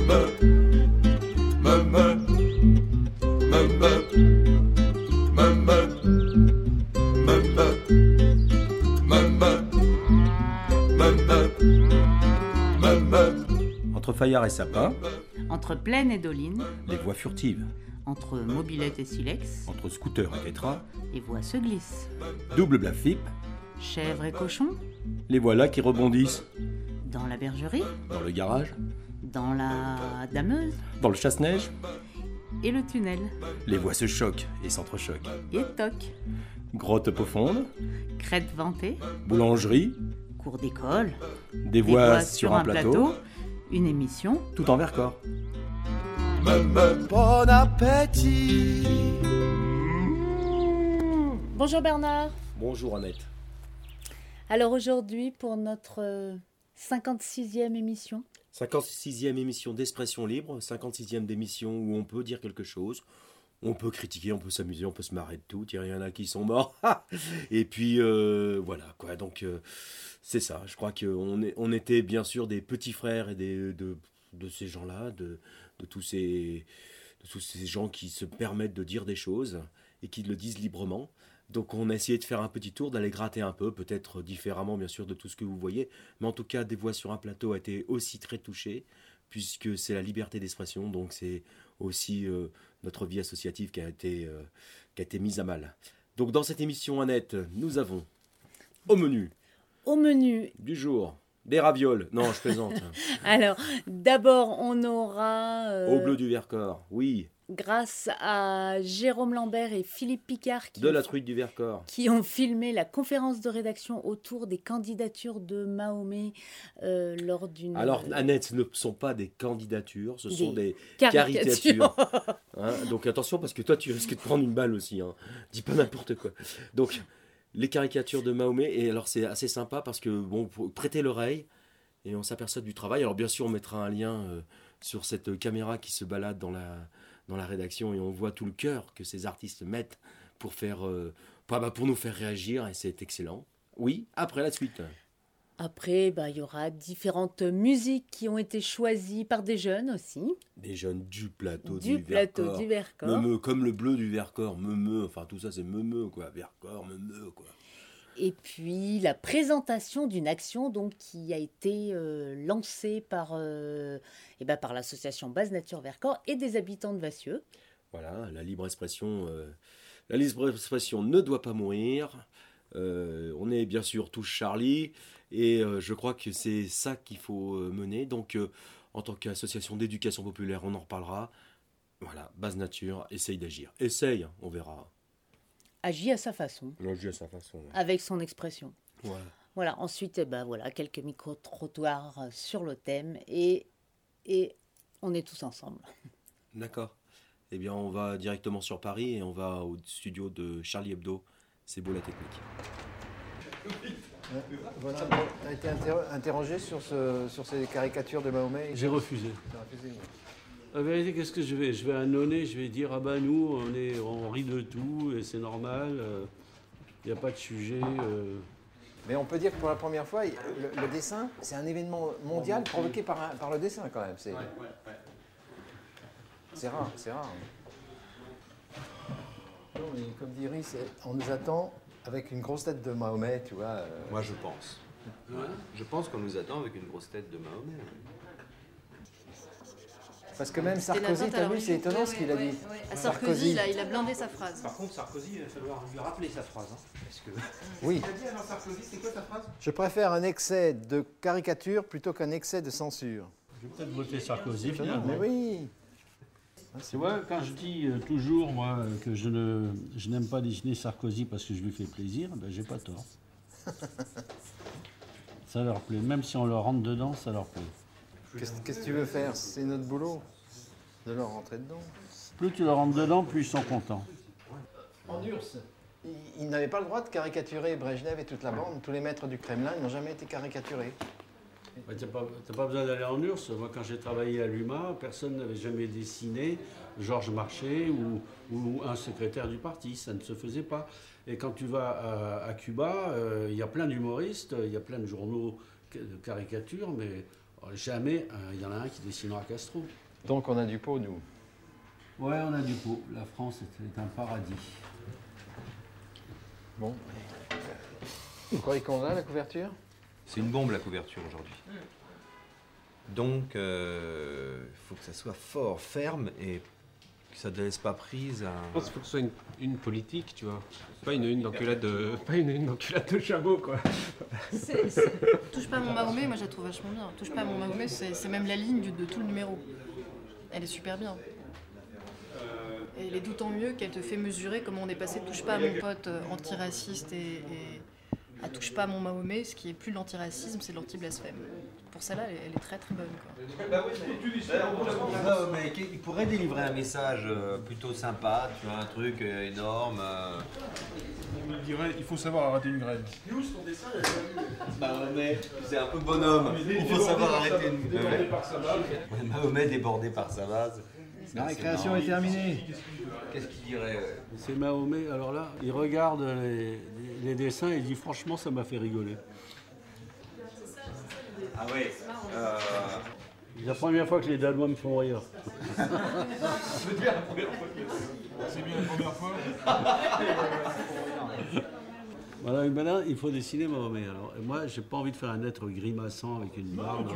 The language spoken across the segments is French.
Entre Fayard et Sapin, entre Plaine et Doline, les voix furtives. entre Mobilette et Silex, Entre Scooter et Tétra, les voix se glissent. double blafip, Chèvre et cochon, les voilà qui rebondissent. dans la bergerie, Dans le garage, dans la dameuse dans le chasse-neige, et le tunnel. les voix se choquent et s'entrechoquent. Et toc, Grotte profonde, crête ventée, boulangerie, cours d'école, des des voix sur un plateau, une émission. tout en Vercors. Bon appétit. Bonjour Bernard. Bonjour Annette. Alors aujourd'hui pour notre 56e émission. 56e émission d'Expression Libre, 56e d'émission où on peut dire quelque chose, on peut critiquer, on peut s'amuser, on peut se marrer de tout, il y en a qui sont morts, et puis voilà quoi, donc c'est ça, je crois qu'on était bien sûr des petits frères et de ces gens-là, de tous ces gens qui se permettent de dire des choses et qui le disent librement. Donc on a essayé de faire un petit tour, d'aller gratter un peu, peut-être différemment bien sûr de tout ce que vous voyez, mais en tout cas Des voix sur un plateau a été aussi très touché, puisque c'est la liberté d'expression, donc c'est aussi notre vie associative qui a été mise à mal. Donc dans cette émission Annette, nous avons au menu du jour des ravioles, non je plaisante, Alors d'abord on aura au bleu du Vercors, oui, grâce à Jérôme Lambert et Philippe Picard de la truite du Vercors. qui ont filmé la conférence de rédaction autour des candidatures de Mahomet lors d'une... Alors Annette, ce ne sont pas des candidatures, ce sont des caricatures. caricatures. Hein, donc attention parce que toi tu risques de prendre une balle aussi, hein. Dis pas n'importe quoi. Donc les caricatures de Mahomet, et alors c'est assez sympa parce que bon, faut prêter l'oreille et on s'aperçoit du travail. Alors bien sûr on mettra un lien sur cette caméra qui se balade dans la rédaction et on voit tout le cœur que ces artistes mettent pour pour nous faire réagir, et c'est excellent. Oui, après la suite. Après, il y aura différentes musiques qui ont été choisies par des jeunes aussi. Des jeunes du plateau Du plateau du Vercors. Meumeux, comme le bleu du Vercors, Meumeux, enfin tout ça c'est Meumeux quoi, Vercors, Meumeux quoi. Et puis la présentation d'une action donc, qui a été lancée par l'association Base Nature Vercors et des habitants de Vassieux. Voilà, la libre expression ne doit pas mourir. On est bien sûr tous Charlie, et je crois que c'est ça qu'il faut mener. Donc en tant qu'association d'éducation populaire, on en reparlera. Voilà, Base Nature, essaye d'agir. Essaye, on verra. Agit à sa façon. Agit à sa façon. Ouais. Avec son expression. Voilà. Voilà, ensuite, quelques micro-trottoirs sur le thème et on est tous ensemble. D'accord. Eh bien, on va directement sur Paris et on va au studio de Charlie Hebdo. C'est beau la technique. Voilà, tu as été interrogé sur ces caricatures de Mahomet. J'ai refusé. Tu as refusé, oui. La vérité, qu'est-ce que je vais annoncer, je vais dire, nous, on rit de tout et c'est normal, il n'y a pas de sujet. Mais on peut dire que pour la première fois, le dessin, c'est un événement mondial provoqué par le dessin quand même. C'est rare, c'est rare. Non, mais comme dit Iris, on nous attend avec une grosse tête de Mahomet, tu vois. Moi, je pense. Ouais. Je pense qu'on nous attend avec une grosse tête de Mahomet. Parce que même Sarkozy, t'as vu, c'est étonnant ce qu'il a dit. À Sarkozy, il a blindé sa phrase. Par contre, Sarkozy, il va falloir lui rappeler sa phrase. Parce que... Oui. Ce qu'il a dit alors Sarkozy, c'est quoi sa phrase ? Je préfère un excès de caricature plutôt qu'un excès de censure. Je vais peut-être voter Sarkozy finalement. Mais oui. Tu vois, quand je dis toujours, moi, que je n'aime pas dessiner Sarkozy parce que je lui fais plaisir, j'ai pas tort. Ça leur plaît. Même si on leur rentre dedans, ça leur plaît. Qu'est-ce que tu veux faire ? C'est notre boulot de leur rentrer dedans. Plus tu leur rentres dedans, plus ils sont contents. En URSS, ils n'avaient pas le droit de caricaturer Brejnev et toute la bande. Tous les maîtres du Kremlin n'ont jamais été caricaturés. T'as pas besoin d'aller en URSS. Moi, quand j'ai travaillé à l'UMA, personne n'avait jamais dessiné Georges Marchais ou un secrétaire du parti. Ça ne se faisait pas. Et quand tu vas à Cuba, il y a plein d'humoristes, il y a plein de journaux de caricatures, mais jamais il y en a un qui dessinera Castro. Donc on a du pot, nous. Ouais, on a du pot. La France est un paradis. Bon. Vous croyez qu'on a la couverture? C'est une bombe la couverture aujourd'hui. Donc, faut que ça soit fort, ferme et que ça ne laisse pas prise à... Je pense qu'il faut que ce soit une politique, tu vois. Pas une d'enculade de chameau, quoi. Touche pas à mon Mahomet, moi je la trouve vachement bien. Touche pas à mon Mahomet, c'est même la ligne de tout le numéro. Elle est super bien. Et elle est d'autant mieux qu'elle te fait mesurer comment on est passé de touche pas à mon pote antiraciste et à touche pas à mon Mahomet, ce qui est plus de l'antiracisme, c'est de l'anti-blasphème. Pour celle-là, elle est très très bonne, quoi. mais il pourrait délivrer un message plutôt sympa, tu vois, un truc énorme. Il dirait, il faut savoir arrêter une grève. Mahomet, c'est un peu bonhomme. Il faut savoir arrêter une grève. Débordé par sa base. Mahomet débordé par sa base. La récréation est terminée. Qu'est-ce qu'il dirait? C'est Mahomet, alors là, il regarde les dessins et il dit franchement ça m'a fait rigoler. Ah ouais. C'est la première fois que les Danois me font rire. C'est bien la première fois. Voilà, maintenant il faut dessiner Mahomet. Alors, moi, j'ai pas envie de faire un être grimaçant avec une barbe.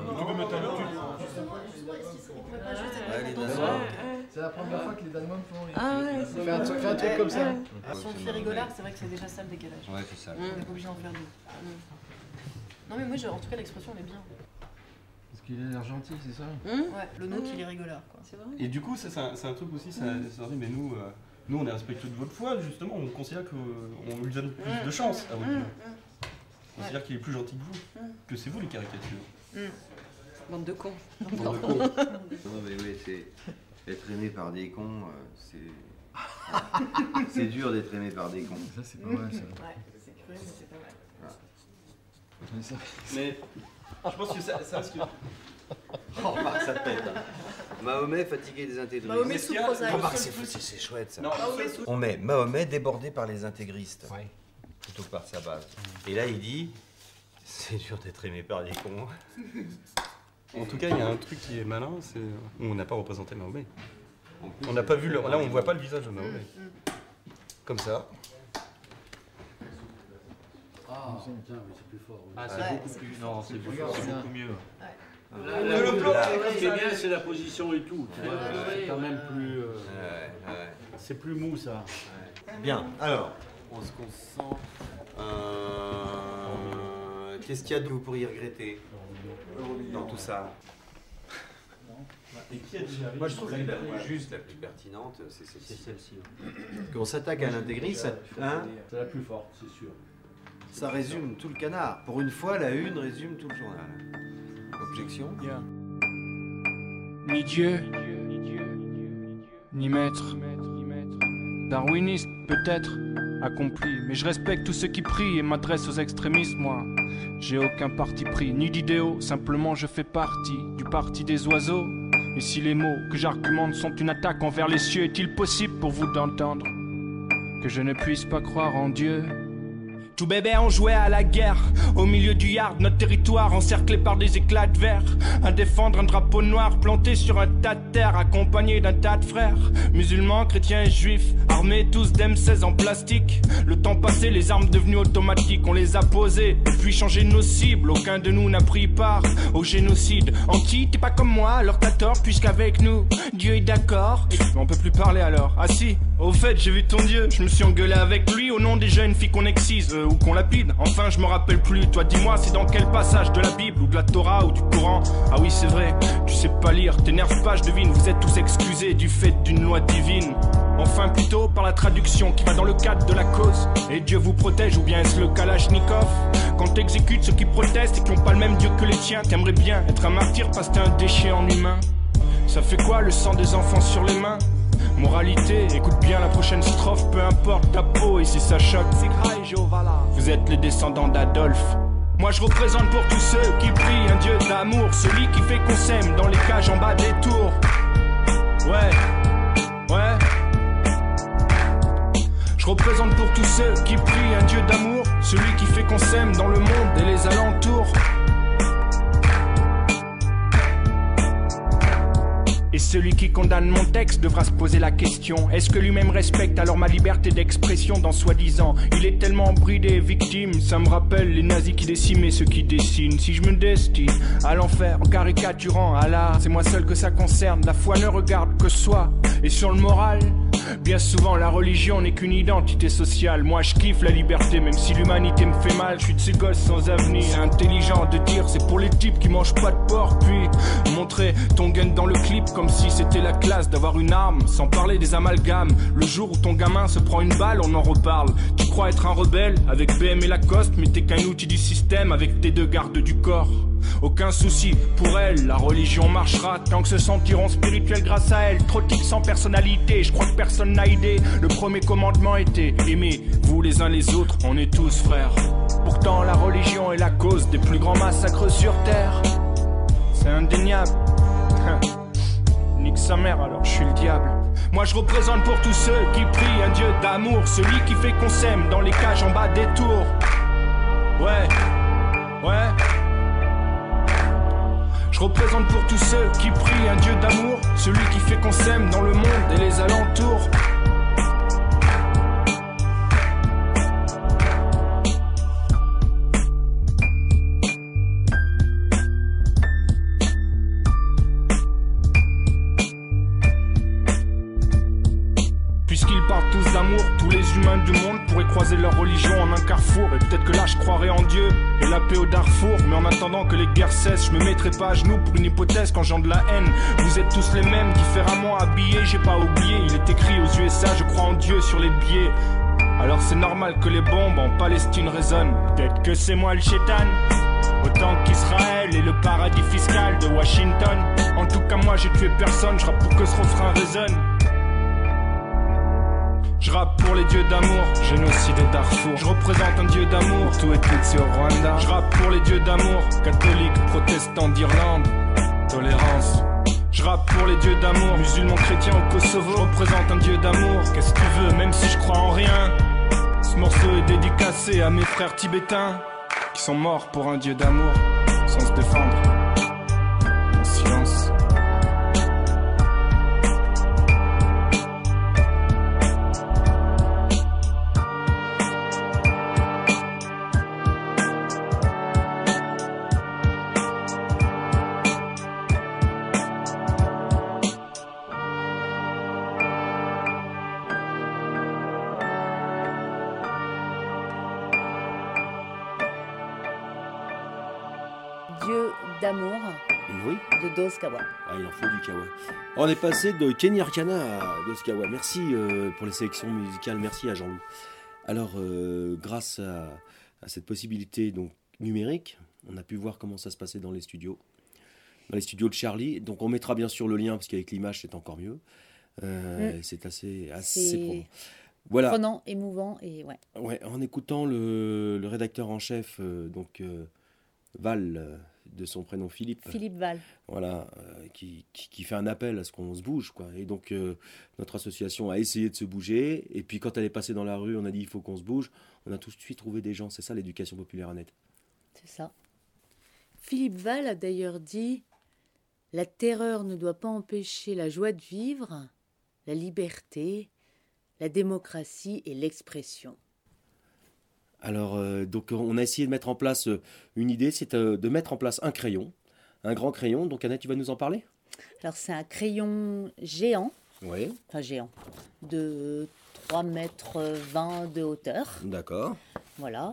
C'est la première fois que les Danois me font rire. Ah ouais, Fais un truc comme ça. Si on fait rigolard, c'est vrai que c'est déjà ça le décalage. Ouais, c'est ça. On n'est pas obligé d'en faire deux. Non mais moi, en tout cas, l'expression elle est bien. Parce qu'il a l'air gentil, c'est ça? Ouais, le nôtre il est rigolard, quoi. C'est vrai. Et du coup, c'est un truc aussi, mais nous, on est respectueux de votre foi, justement, on considère qu'on lui donne plus de chance à votre foi. On considère qu'il est plus gentil que vous, que c'est vous les caricatures. Bande de cons. Non mais oui, c'est être aimé par des cons, c'est dur d'être aimé par des cons. Ça c'est pas mal ça. Ouais, c'est cru, mais c'est pas mal. Mais je pense que ça risque... Oh, Marc, ça pète. Mahomet fatigué des intégristes. Mahomet sous prosaïque. Remarque, c'est chouette ça. Non, on met Mahomet débordé par les intégristes, plutôt que par sa base. Et là il dit, c'est dur d'être aimé par des cons. en tout cas, il y a un truc qui est malin, c'est on n'a pas représenté Mahomet. On n'a pas vu, là on voit pas le visage de Mahomet. Comme ça. Ah, putain, mais c'est plus fort. Ah, c'est beaucoup plus... Non, c'est beaucoup mieux. Le plan, ce qui est bien, c'est la position et tout. C'est quand même plus... C'est plus mou, ça. Bien, alors, on se concentre. Qu'est-ce qu'il y a que vous pourriez regretter dans tout ça? Moi je trouve que la plus juste, la plus pertinente, c'est celle-ci. Qu'on s'attaque à l'intégriste, hein, c'est la plus forte, c'est sûr. Ça résume tout le canard. Pour une fois, la une résume tout le journal. Objection? Ni Dieu, ni maître. Darwiniste, peut-être, accompli. Mais je respecte tous ceux qui prient et m'adresse aux extrémistes, moi. J'ai aucun parti pris, ni d'idéaux. Simplement, je fais partie du parti des oiseaux. Et si les mots que j'argumente sont une attaque envers les cieux, est-il possible pour vous d'entendre que je ne puisse pas croire en Dieu? Tout bébé on jouait à la guerre, au milieu du yard, notre territoire encerclé par des éclats de verre. À défendre un drapeau noir planté sur un tas de terre, accompagné d'un tas de frères, musulmans, chrétiens et juifs, armés tous d'M16 en plastique. Le temps passé, les armes devenues automatiques, on les a posées, puis changé nos cibles. Aucun de nous n'a pris part au génocide. Anti, t'es pas comme moi, alors t'as tort, puisqu'avec nous, Dieu est d'accord. On peut plus parler alors. Ah si, au fait, j'ai vu ton Dieu, je me suis engueulé avec lui au nom des jeunes filles qu'on excise. Ou qu'on lapide, enfin je me rappelle plus. Toi dis-moi, c'est dans quel passage de la Bible ou de la Torah ou du Coran? Ah oui c'est vrai, tu sais pas lire, t'énerve pas, je devine. Vous êtes tous excusés du fait d'une loi divine. Enfin plutôt par la traduction qui va dans le cadre de la cause. Et Dieu vous protège ou bien est-ce le Kalachnikov? Quand t'exécutes ceux qui protestent et qui ont pas le même Dieu que les tiens, t'aimerais bien être un martyr parce que t'es un déchet en humain. Ça fait quoi le sang des enfants sur les mains? Moralité, écoute bien la prochaine strophe, peu importe ta peau et si ça choque, c'est grave, Jéhovah là. Vous êtes les descendants d'Adolphe. Moi je représente pour tous ceux qui prient un Dieu d'amour, celui qui fait qu'on s'aime dans les cages en bas des tours. Ouais. Je représente pour tous ceux qui prient un Dieu d'amour, celui qui fait qu'on s'aime dans le monde et les alentours. Celui qui condamne mon texte devra se poser la question: est-ce que lui-même respecte alors ma liberté d'expression dans soi-disant? Il est tellement bridé, victime, ça me rappelle les nazis qui décimaient ceux qui dessinent. Si je me destine à l'enfer en caricaturant Allah, c'est moi seul que ça concerne. La foi ne regarde que soi. Et sur le moral, bien souvent la religion n'est qu'une identité sociale. Moi je kiffe la liberté même si l'humanité me fait mal. Je suis de ces gosses sans avenir. C'est intelligent de dire c'est pour les types qui mangent pas de porc. Puis montrer ton gun dans le clip comme si c'était la classe d'avoir une arme. Sans parler des amalgames. Le jour où ton gamin se prend une balle, on en reparle. Tu crois être un rebelle avec BM et Lacoste, mais t'es qu'un outil du système avec tes deux gardes du corps. Aucun souci pour elle, la religion marchera tant que se sentiront spirituels grâce à elle. Trop types sans personnalité, je crois que personne n'a idée. Le premier commandement était aimez-vous les uns les autres, on est tous frères. Pourtant la religion est la cause des plus grands massacres sur terre. C'est indéniable. Nique sa mère alors je suis le diable. Moi je représente pour tous ceux qui prient un Dieu d'amour, celui qui fait qu'on s'aime dans les cages en bas des tours. Ouais. Je représente pour tous ceux qui prient un Dieu d'amour, celui qui fait qu'on s'aime dans le monde et les alentours. Puisqu'ils parlent tous d'amour, tous les humains du monde pourraient croiser leur religion en un carrefour. Et peut-être que là je croirais en Dieu et la paix au Darfour. Mais en attendant que les guerres cessent, je me mettrai pas à genoux pour une hypothèse quand j'en de la haine. Vous êtes tous les mêmes, différemment habillés, j'ai pas oublié. Il est écrit aux USA, je crois en Dieu sur les billets. Alors c'est normal que les bombes en Palestine résonnent. Peut-être que c'est moi le chétan, autant qu'Israël et le paradis fiscal de Washington. En tout cas moi j'ai tué personne, je rappe pour que ce refrain résonne. Je rappe pour les dieux d'amour, génocide et Darfour. Je représente un dieu d'amour, tout est Tutsi au Rwanda. Je rappe pour les dieux d'amour, catholiques, protestants d'Irlande, tolérance. Je rappe pour les dieux d'amour, musulmans chrétiens au Kosovo. Je représente un dieu d'amour, qu'est-ce que tu veux, même si je crois en rien. Ce morceau est dédicacé à mes frères tibétains qui sont morts pour un dieu d'amour, sans se défendre, en silence. Dieu d'amour Oui. de Doskawa. Ah, il en faut du kawa. On est passé de Kenny Arcana à Doskawa. Merci pour les sélections musicales. Merci à Jean-Loup. Alors, grâce à cette possibilité donc, numérique, on a pu voir comment ça se passait dans les studios. Dans les studios de Charlie. Donc, on mettra bien sûr le lien parce qu'avec l'image, c'est encore mieux. C'est assez probant. Voilà. Prenant, émouvant et ouais. Ouais, en écoutant le rédacteur en chef, Val, de son prénom Philippe. Philippe Val. Voilà, qui fait un appel à ce qu'on se bouge, quoi. Et donc, notre association a essayé de se bouger. Et puis, quand elle est passée dans la rue, on a dit il faut qu'on se bouge. On a tout de suite trouvé des gens. C'est ça, l'éducation populaire nette. C'est ça. Philippe Val a d'ailleurs dit « La terreur ne doit pas empêcher la joie de vivre, la liberté, la démocratie et l'expression. » Alors, donc, on a essayé de mettre en place une idée, c'est de mettre en place un crayon, un grand crayon. Donc, Annette, tu vas nous en parler ? Alors, c'est un crayon géant, Oui. enfin géant, de 3,20 mètres de hauteur. D'accord. Voilà.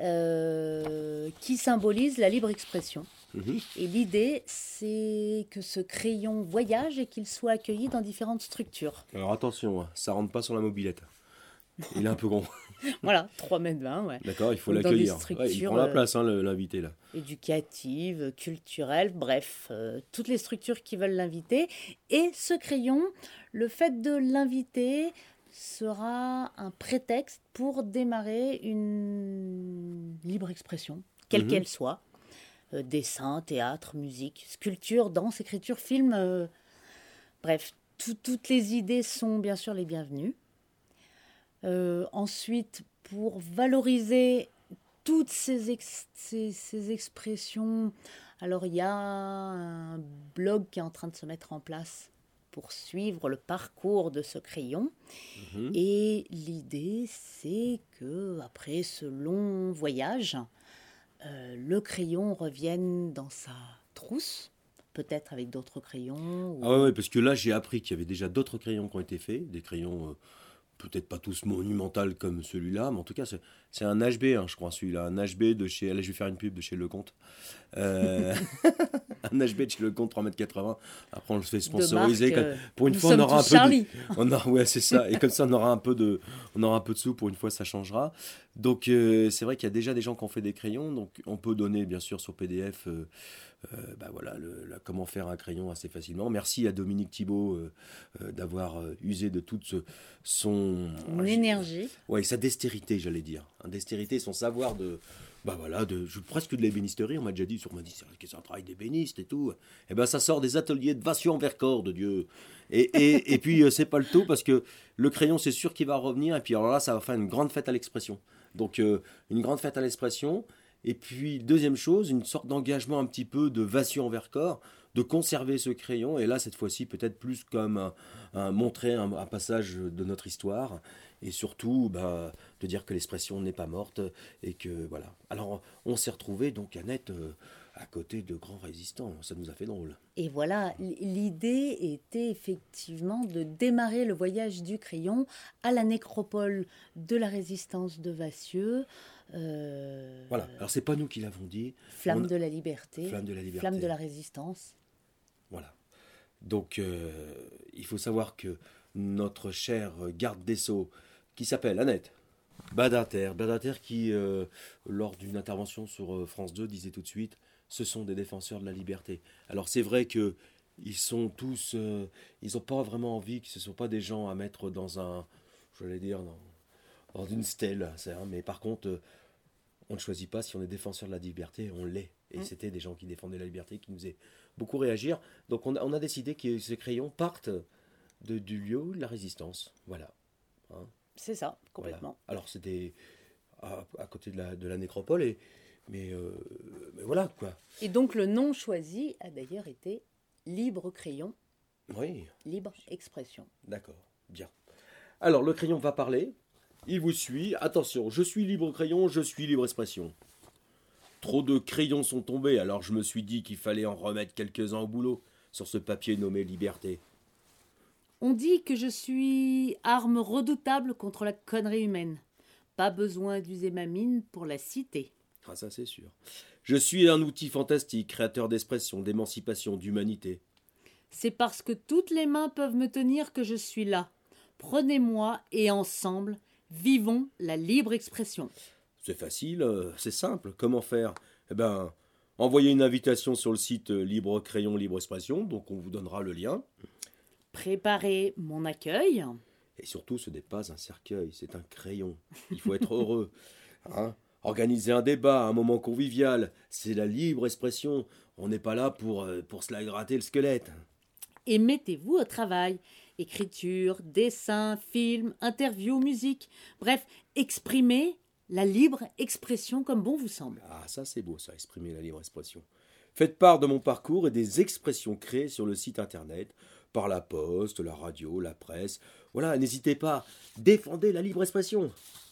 Qui symbolise la libre expression. Mhm. Et l'idée, c'est que ce crayon voyage et qu'il soit accueilli dans différentes structures. Alors, attention, hein, ça rentre pas sur la mobilette. Il est un peu gros. Voilà, 3,20 mètres, ouais. D'accord, il faut Donc, l'accueillir. Dans des structures Il prend la place, hein, l'invité, là. éducatives, culturelles, bref, toutes les structures qui veulent l'inviter. Et ce crayon, le fait de l'inviter sera un prétexte pour démarrer une libre expression, quelle qu'elle soit. Dessin, théâtre, musique, sculpture, danse, écriture, film. Bref, toutes les idées sont bien sûr les bienvenues. Ensuite, pour valoriser toutes ces expressions, alors il y a un blog qui est en train de se mettre en place poursuivre le parcours de ce crayon. Mhm. Et l'idée, c'est que après ce long voyage, le crayon revienne dans sa trousse, peut-être avec d'autres crayons. ou- Ah ouais, parce que là, j'ai appris qu'il y avait déjà d'autres crayons qui ont été faits, des crayons peut-être pas tous monumentaux comme celui-là, mais en tout cas, c'est un HB, hein, je crois, celui-là, un HB de chez... Allez, je vais faire une pub de chez Lecomte. Euh, un HB de chez Lecomte, 3,80 m. Après, on le fait sponsoriser. marque, Pour une nous fois, on sommes aura un tous peu Charlie. Ouais, c'est ça. Et comme ça, on aura un peu de sous. Pour une fois, ça changera. Donc, c'est vrai qu'il y a déjà des gens qui ont fait des crayons. Donc, on peut donner, bien sûr, sur PDF... voilà, comment faire un crayon assez facilement. Merci à Dominique Thibault d'avoir usé de toute son énergie. Ouais, sa dextérité, j'allais dire. Dextérité, son savoir presque de l'ébénisterie. On m'a déjà dit, c'est un travail d'ébéniste et tout. Et ben, ça sort des ateliers de Vassion en Vercors, de Dieu. Et puis, c'est pas le tout parce que le crayon, c'est sûr qu'il va revenir. Et puis, alors là, ça va faire une grande fête à l'expression. Donc, une grande fête à l'expression. Et puis, deuxième chose, une sorte d'engagement un petit peu de Vassion en Vercors, de conserver ce crayon. Et là, cette fois-ci, peut-être plus comme montrer un passage de notre histoire. Et surtout, de dire que l'expression n'est pas morte. Et que, voilà. Alors, on s'est retrouvés, donc, Annette, à côté de grands résistants. Ça nous a fait drôle. Et voilà, l'idée était effectivement de démarrer le voyage du crayon à la nécropole de la résistance de Vassieux. Voilà, alors c'est pas nous qui l'avons dit. Flamme de la liberté. Flamme de la liberté. Flamme de la résistance. Voilà. Donc, il faut savoir que notre cher garde des Sceaux, qui s'appelle Annette Badinter qui, lors d'une intervention sur France 2, disait tout de suite, ce sont des défenseurs de la liberté. Alors c'est vrai que ils sont tous, ils n'ont pas vraiment envie que ce ne soient pas des gens à mettre dans dans une stèle, mais par contre, on ne choisit pas si on est défenseur de la liberté, on l'est. Et c'était des gens qui défendaient la liberté, qui nous faisaient beaucoup réagir. Donc on a décidé que ces crayons partent du lieu de la résistance. Voilà. Hein. C'est ça, complètement. Voilà. Alors c'était à côté de la nécropole, mais voilà quoi. Et donc le nom choisi a d'ailleurs été Libre Crayon. Oui. Libre Expression. D'accord, bien. Alors le crayon va parler. Il vous suit. Attention, je suis libre crayon, je suis libre expression. Trop de crayons sont tombés, alors je me suis dit qu'il fallait en remettre quelques-uns au boulot sur ce papier nommé liberté. On dit que je suis arme redoutable contre la connerie humaine. Pas besoin d'user ma mine pour la citer. Ah ça c'est sûr. Je suis un outil fantastique, créateur d'expression, d'émancipation, d'humanité. C'est parce que toutes les mains peuvent me tenir que je suis là. Prenez-moi et ensemble, vivons la libre expression. C'est facile, c'est simple. Comment faire ? Eh ben, envoyez une invitation sur le site Libre Crayon, Libre Expression, donc on vous donnera le lien. Préparez mon accueil. Et surtout, ce n'est pas un cercueil, c'est un crayon. Il faut être heureux. Hein ? Organiser un débat, un moment convivial, c'est la libre expression. On n'est pas là pour se la gratter le squelette. Et mettez-vous au travail. Écriture, dessin, film, interview, musique. Bref, exprimez la libre expression comme bon vous semble. Ah, ça c'est beau, ça, exprimer la libre expression. Faites part de mon parcours et des expressions créées sur le site internet, par la poste, la radio, la presse. Voilà, n'hésitez pas, défendez la libre expression.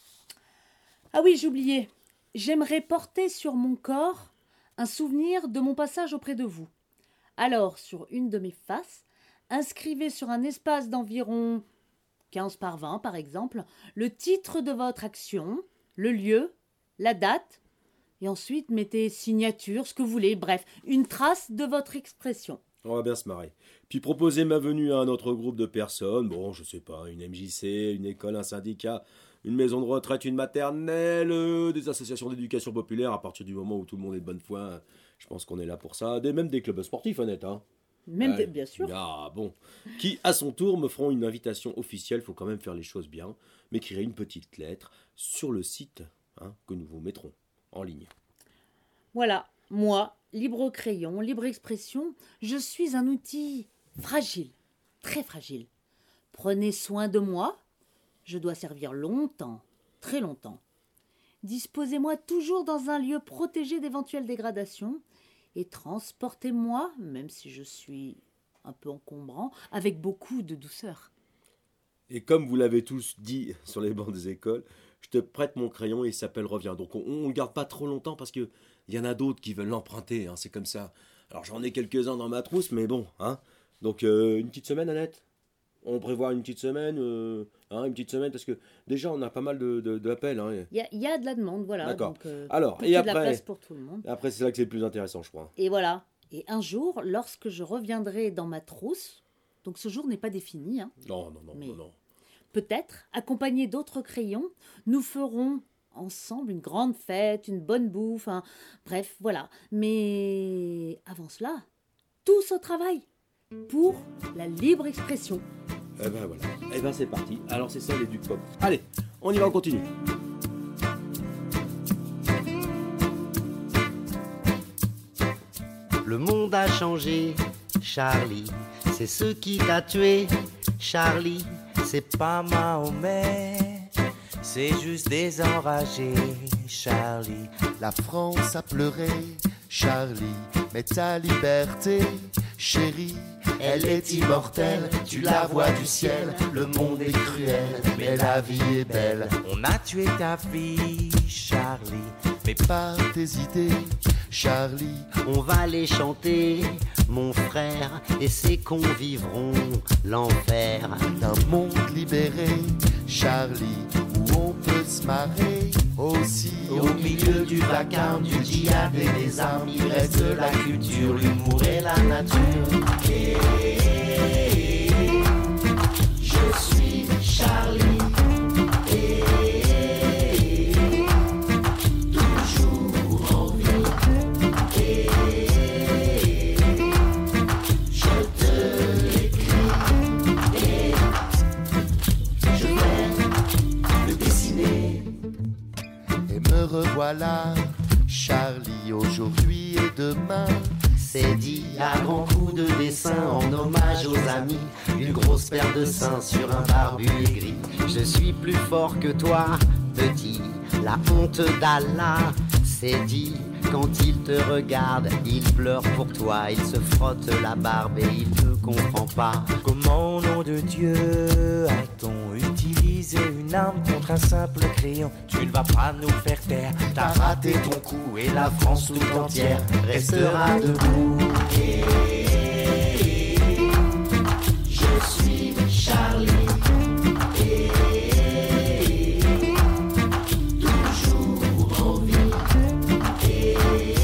Ah oui, j'oubliais. J'aimerais porter sur mon corps un souvenir de mon passage auprès de vous. Alors, sur une de mes faces, inscrivez sur un espace d'environ 15 par 20, par exemple, le titre de votre action, le lieu, la date, et ensuite mettez signature, ce que vous voulez, bref, une trace de votre expression. On va bien se marrer. Puis proposez ma venue à un autre groupe de personnes, bon, je sais pas, une MJC, une école, un syndicat, une maison de retraite, une maternelle, des associations d'éducation populaire, à partir du moment où tout le monde est de bonne foi, je pense qu'on est là pour ça, même des clubs sportifs, Annette, hein. Même bien sûr. Ah bon. Qui, à son tour, me feront une invitation officielle, faut quand même faire les choses bien, m'écrirez une petite lettre sur le site que nous vous mettrons en ligne. Voilà, moi, libre crayon, libre expression, je suis un outil fragile, très fragile. Prenez soin de moi, je dois servir longtemps, très longtemps. Disposez-moi toujours dans un lieu protégé d'éventuelles dégradations et transportez-moi, même si je suis un peu encombrant, avec beaucoup de douceur. Et comme vous l'avez tous dit sur les bancs des écoles, je te prête mon crayon et il s'appelle Reviens. Donc on ne le garde pas trop longtemps parce qu'il y en a d'autres qui veulent l'emprunter, hein, c'est comme ça. Alors j'en ai quelques-uns dans ma trousse, mais bon. Hein. Donc une petite semaine, Annette ? On prévoit une petite semaine, parce que déjà on a pas mal d'appels. Hein. Il y a de la demande, voilà. D'accord. Donc, alors, et et après, de la après, place pour tout le monde. après c'est là que c'est le plus intéressant, je crois. Et voilà. Et un jour, lorsque je reviendrai dans ma trousse, donc ce jour n'est pas défini, hein, Non. peut-être, accompagné d'autres crayons, nous ferons ensemble une grande fête, une bonne bouffe, hein, bref, voilà. Mais avant cela, tous au travail pour la libre expression. Eh ben voilà, eh ben c'est parti. Alors c'est ça les Ducs Pop. Allez, on y va, on continue. Le monde a changé, Charlie, c'est ce qui t'a tué, Charlie, c'est pas Mahomet, c'est juste des enragés, Charlie. La France a pleuré, Charlie, mais ta liberté, chérie, elle est immortelle, tu la vois du ciel, le monde est cruel, mais la vie est belle. On a tué ta fille, Charlie, mais pas tes idées, Charlie. On va les chanter, mon frère, et c'est qu'on vivront l'enfer d'un monde libéré, Charlie, où on peut se marrer aussi. Au milieu du vacarme, du djihad et des armes, il reste la culture, l'humour et la nature. Et je suis Charlie. Et toujours en vie. Et je te l'écris. Et je vais le dessiner. Et me revoilà, Charlie, aujourd'hui et demain. C'est dit à grands coups de dessin en hommage aux amis. Une grosse paire de seins sur un barbu gris. Je suis plus fort que toi, petit. La honte d'Allah, c'est dit. Quand il te regarde, il pleure pour toi. Il se frotte la barbe et il ne comprend pas. Comment au nom de Dieu a-t-on utilisé une arme contre un simple crayon? Tu ne vas pas nous faire taire. T'as raté ton coup et la France tout entière restera debout. Et je suis Charlie. Et toujours en vie. Et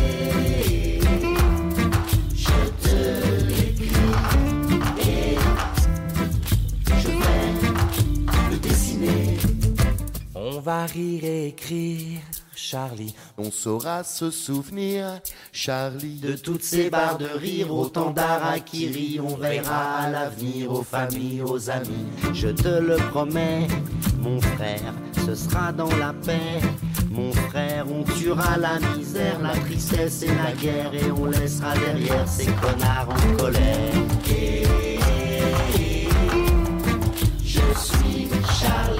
je te l'écris. Et je vais le dessiner. On va rire et écrire, Charlie. On saura se souvenir, Charlie, de toutes ces barres de rire, autant d'harakiri. On verra à l'avenir aux familles, aux amis. Je te le promets, mon frère, ce sera dans la paix. Mon frère, on tuera la misère, la tristesse et la guerre. Et on laissera derrière ces connards en colère. Et je suis Charlie.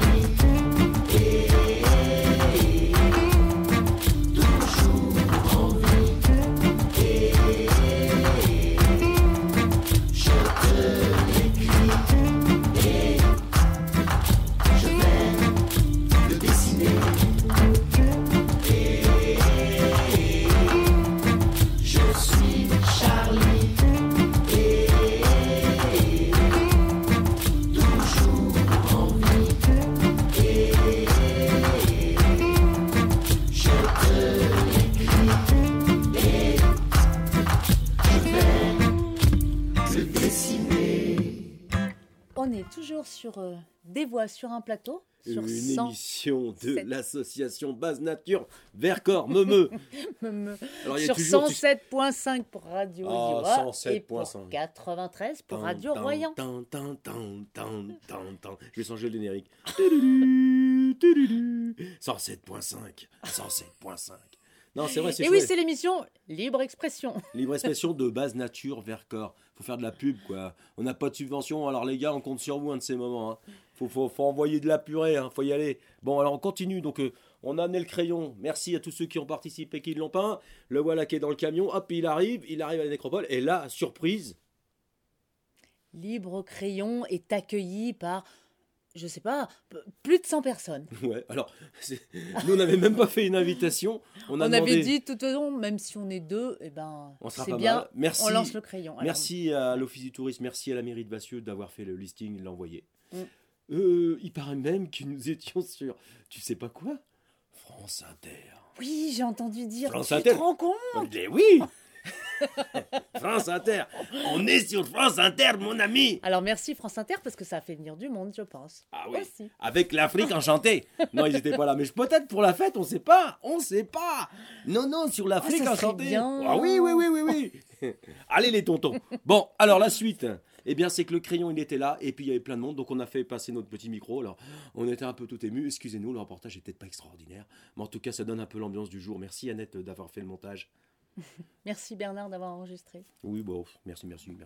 On est toujours sur des voix sur un plateau. Sur Une 100... émission de l'association Base Nature Vercors, Meumeux. Alors, sur 107.5 pour Radio Jura et pour 107.5. 93 pour Radio Royan. Je vais changer le générique. 107.5. 107.5. Non, c'est vrai, c'est Et chouette. oui, c'est l'émission Libre Expression. Libre Expression de Base Nature Vercors. Faut faire de la pub, quoi. On n'a pas de subvention, alors les gars, on compte sur vous un de ces moments. Hein. Faut envoyer de la purée, hein. Faut y aller. Bon, alors on continue. Donc, on a amené le crayon. Merci à tous ceux qui ont participé, qui l'ont peint. Le voilà qui est dans le camion. Hop, il arrive à la nécropole. Et là, surprise. Libre Crayon est accueilli par, je sais pas, plus de 100 personnes. Ouais, alors, nous, on n'avait même pas fait une invitation. On avait dit, de toute façon, même si on est 2, eh ben, c'est bien, merci, on lance le crayon. Alors, merci à l'Office du Tourisme, merci à la mairie de Vassieux d'avoir fait le listing, de l'envoyer. Il paraît même que nous étions sur, tu sais pas quoi, France Inter. Oui, j'ai entendu dire, France tu Inter. te rends compte? Oui. France Inter, on est sur France Inter, mon ami. Alors merci France Inter parce que ça a fait venir du monde, je pense. Ah oui, aussi. Avec l'Afrique enchantée. Non, ils n'étaient pas là, mais peut-être pour la fête, on sait pas. Non, sur l'Afrique enchantée. Bien. Ah oui. Allez les tontons. Bon, alors la suite. Eh bien, c'est que le crayon, il était là, et puis il y avait plein de monde, donc on a fait passer notre petit micro. Alors, on était un peu tout ému. Excusez-nous, le reportage n'est peut-être pas extraordinaire, mais en tout cas, ça donne un peu l'ambiance du jour. Merci Annette d'avoir fait le montage. Merci Bernard d'avoir enregistré. Oui, bon, merci.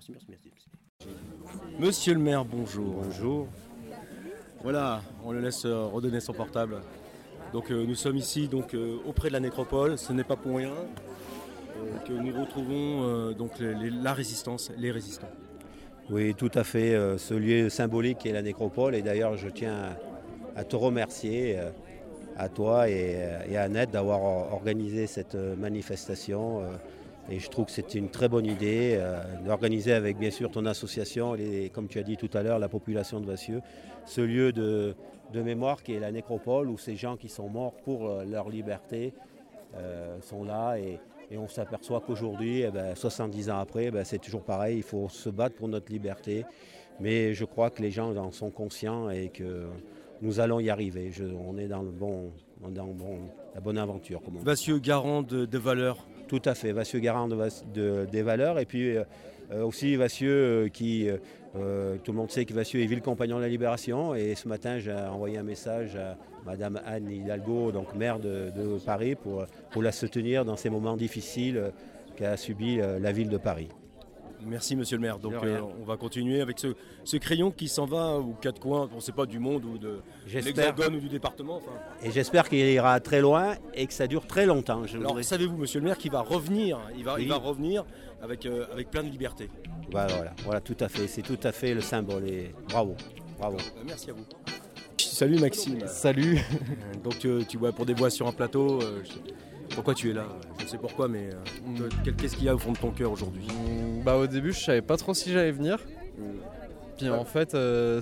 Monsieur le maire, bonjour. Bonjour. Voilà, on le laisse redonner son portable. Donc nous sommes ici auprès de la nécropole. Ce n'est pas pour rien que nous retrouvons la résistance, les résistants. Oui, tout à fait. Ce lieu symbolique est la nécropole. Et d'ailleurs, je tiens à te remercier, à toi et à Annette, d'avoir organisé cette manifestation. Et je trouve que c'est une très bonne idée d'organiser avec bien sûr ton association, comme tu as dit tout à l'heure, la population de Vassieux, ce lieu de mémoire qui est la nécropole où ces gens qui sont morts pour leur liberté sont là et on s'aperçoit qu'aujourd'hui, 70 ans après, c'est toujours pareil, il faut se battre pour notre liberté. Mais je crois que les gens en sont conscients et que nous allons y arriver. On est dans la bonne aventure. Vassieux garant de valeurs. Tout à fait, Vassieux garant des valeurs. Et puis aussi Vassieux qui, tout le monde sait que Vassieux est ville compagnon de la Libération. Et ce matin, j'ai envoyé un message à Madame Anne Hidalgo, donc maire de Paris, pour la soutenir dans ces moments difficiles qu'a subi la ville de Paris. Merci monsieur le maire. Donc on va continuer avec ce crayon qui s'en va aux quatre coins, on ne sait pas du monde ou de l'Hexagone ou du département. Enfin. Et j'espère qu'il ira très loin et que ça dure très longtemps. Alors savez-vous monsieur le maire qu'il va revenir, il va revenir avec plein de liberté. Voilà, tout à fait, c'est tout à fait le symbole et bravo. Merci à vous. Salut Maxime. Salut. Donc tu vois pour des voix sur un plateau, pourquoi tu es là? Je sais pourquoi, mais qu'est-ce qu'il y a au fond de ton cœur aujourd'hui? Au début, je savais pas trop si j'allais venir. Puis en fait,